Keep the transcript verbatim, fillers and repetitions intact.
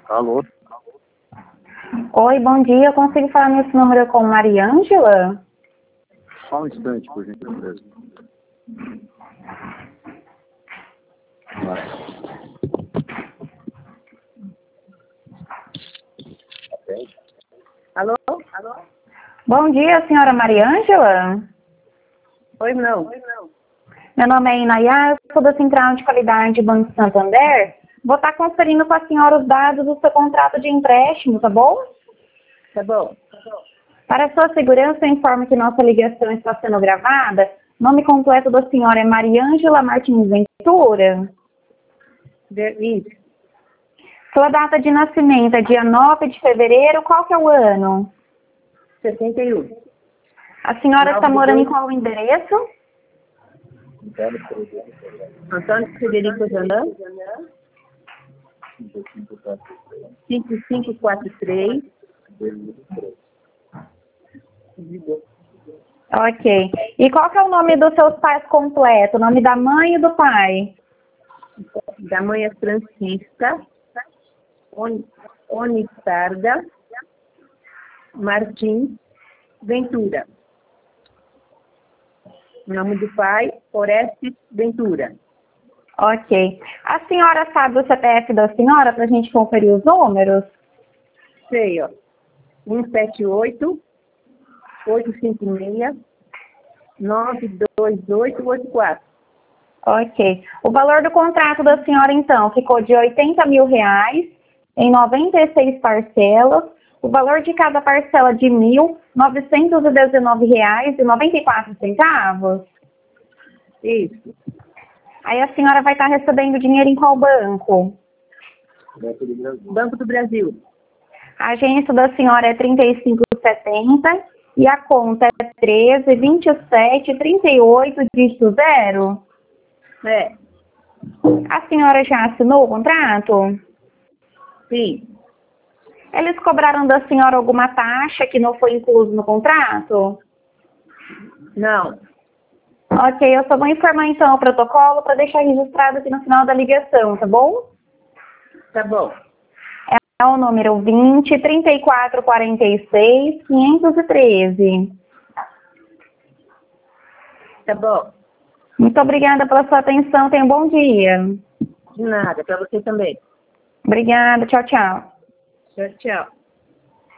Alô? Oi, bom dia. Eu consigo falar nesse número com Mariângela? Só um instante, por gentileza. Vai. Alô? Alô? Bom dia, senhora Mariângela. Oi, não. Meu nome é Inayá, eu sou da Central de Qualidade de Banco Santander. Vou estar conferindo com a senhora os dados do seu contrato de empréstimo, tá bom? Tá bom. Para sua segurança, eu informo que nossa ligação está sendo gravada. O nome completo da senhora é Mariângela Martins Ventura. Isso. Sua data de nascimento é dia nove de fevereiro. Qual que é o ano? sessenta e um. A senhora está Nove morando em dois. qual endereço? Antônio Frederico Zandan. cinco cinco quatro três. Ok. E qual que é o nome dos seus pais completo? O nome da mãe e do pai? Da mãe é Francisca On- Onistarda Martins Ventura. O nome do pai, Orestes Ventura. Ok. A senhora sabe o C P F da senhora para a gente conferir os números? Sei, ó. um sete oito, oito cinco seis, nove dois oito oito quatro. Ok. O valor do contrato da senhora, então, ficou de oitenta mil reais em noventa e seis parcelas. O valor de cada parcela de mil novecentos e dezenove reais e noventa e quatro centavos. Isso. Aí a senhora vai estar recebendo dinheiro em qual banco? Banco do Brasil. A agência da senhora é trinta e cinco setenta e a conta é treze, vinte e sete, trinta e oito, dígito zero. É. A senhora já assinou o contrato? Sim. Eles cobraram da senhora alguma taxa que não foi incluso no contrato? Não. Ok, eu só vou informar então o protocolo para deixar registrado aqui no final da ligação, tá bom? Tá bom. É o número vinte, trinta e quatro, quarenta e seis, quinhentos e treze. Tá bom. Muito obrigada pela sua atenção, tenha um bom dia. De nada. Para você também. Obrigada, tchau, tchau. Tchau, tchau.